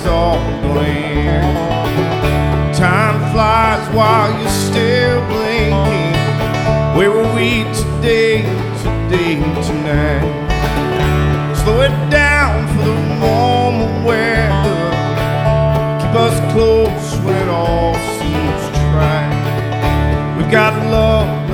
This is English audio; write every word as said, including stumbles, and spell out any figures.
all bland. Time flies while you're still blinking. Where were we today, today, tonight? Slow it down for the warm weather. Keep us close when it all seems trite. We've got love